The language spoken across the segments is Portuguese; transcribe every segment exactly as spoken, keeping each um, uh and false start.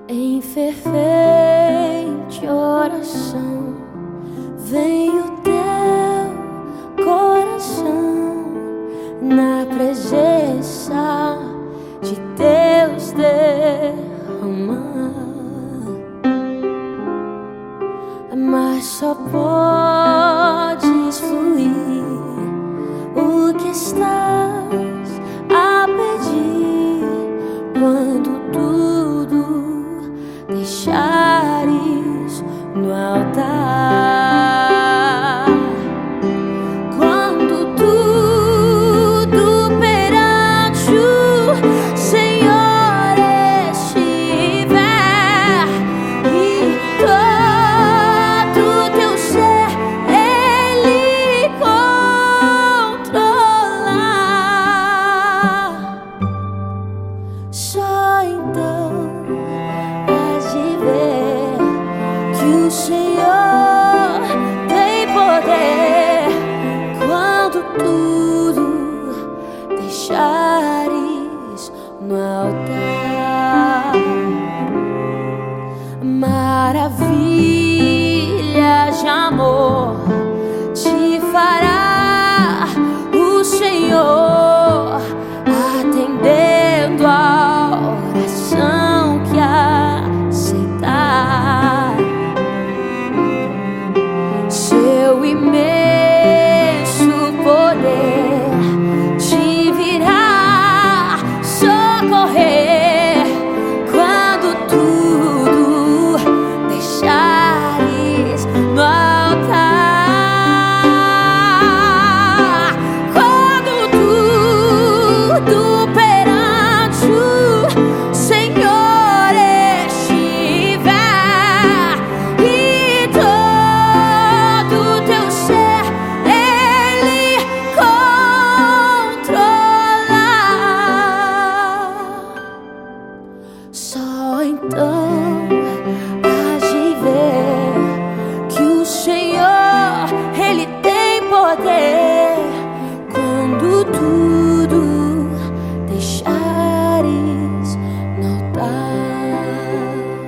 Em fervente oração vem o teu coração na presença de Deus derramar, mas só podes fluir o que estás a pedir quando tudo deixares no altar. Quando tudo perante o Senhor estiver e todo teu ser Ele controlar, só então o Senhor tem poder quando tudo deixares no altar. Maravilhas de amor te fará o Senhor, atendendo a oração que aceitar. Seu imenso poder te virá socorrer quando tudo deixares no altar. Quando tudo perante o Senhor estiver e todo teu ser Ele controlar, só então hás de ver que o Senhor Ele tem poder quando tudo deixares no altar.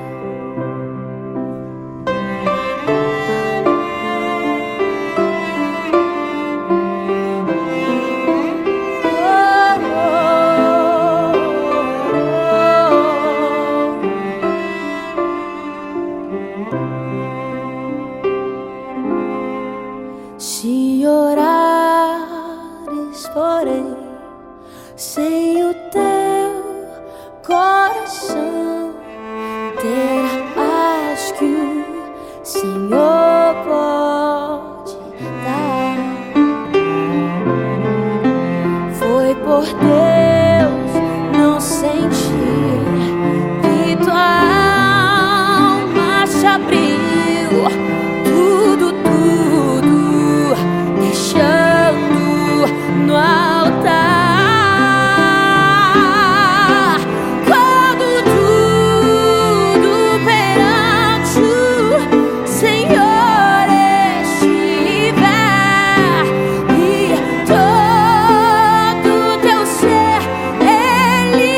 Se orares, porém, sem o teu coração, terá paz que o Senhor pode dar. Foi por Deus não sentir que tua alma se abriu, tudo, tudo deixando no altar. Quando tudo perante o Senhor estiver e todo teu ser Ele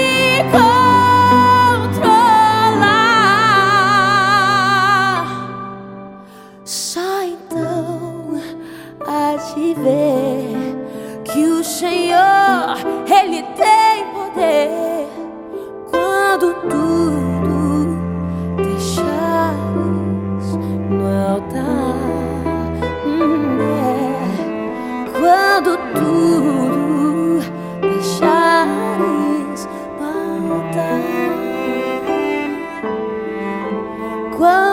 controlar, só então hás de ver que o Senhor Ele tem poder quando tudo deixares no altar. Hum, é. Quando tudo deixares no altar. Quando